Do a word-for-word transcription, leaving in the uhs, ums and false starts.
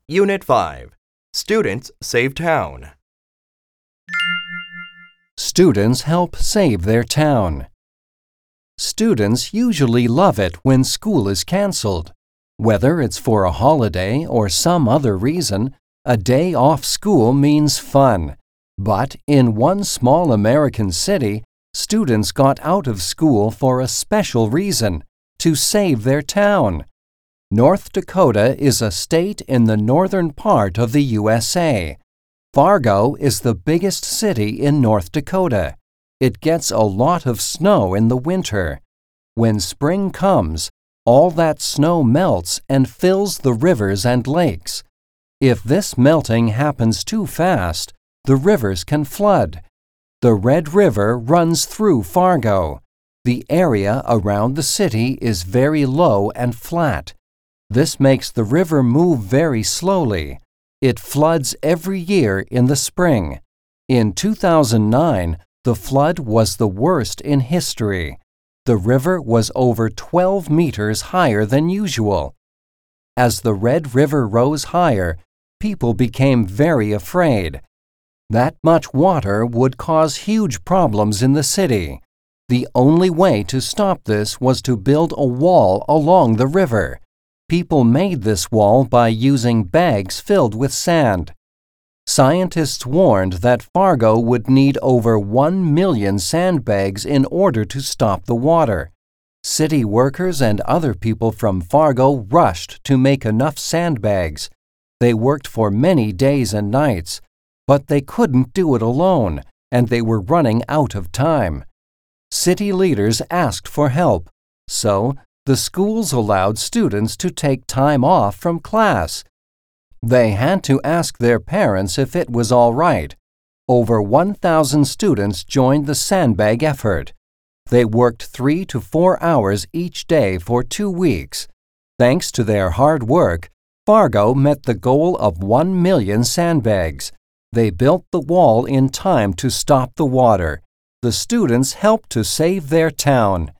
Unit five. Students Save Town. Students help save their town. Students usually love it when school is canceled. Whether it's for a holiday or some other reason, a day off school means fun. But in one small American city, students got out of school for a special reason: to save their town. North Dakota is a state in the northern part of the U S A. Fargo is the biggest city in North Dakota. It gets a lot of snow in the winter. When spring comes, all that snow melts and fills the rivers and lakes. If this melting happens too fast, the rivers can flood. The Red River runs through Fargo. The area around the city is very low and flat. This makes the river move very slowly. It floods every year in the spring. In two thousand nine, the flood was the worst in history. The river was over twelve meters higher than usual. As the Red River rose higher, people became very afraid. That much water would cause huge problems in the city. The only way to stop this was to build a wall along the river. People made this wall by using bags filled with sand. Scientists warned that Fargo would need over one million sandbags in order to stop the water. City workers and other people from Fargo rushed to make enough sandbags. They worked for many days and nights, but they couldn't do it alone, and they were running out of time. City leaders asked for help, so the schools allowed students to take time off from class. They had to ask their parents if it was all right. Over one thousand students joined the sandbag effort. They worked three to four hours each day for two weeks. Thanks to their hard work, Fargo met the goal of one million sandbags. They built the wall in time to stop the water. The students helped to save their town.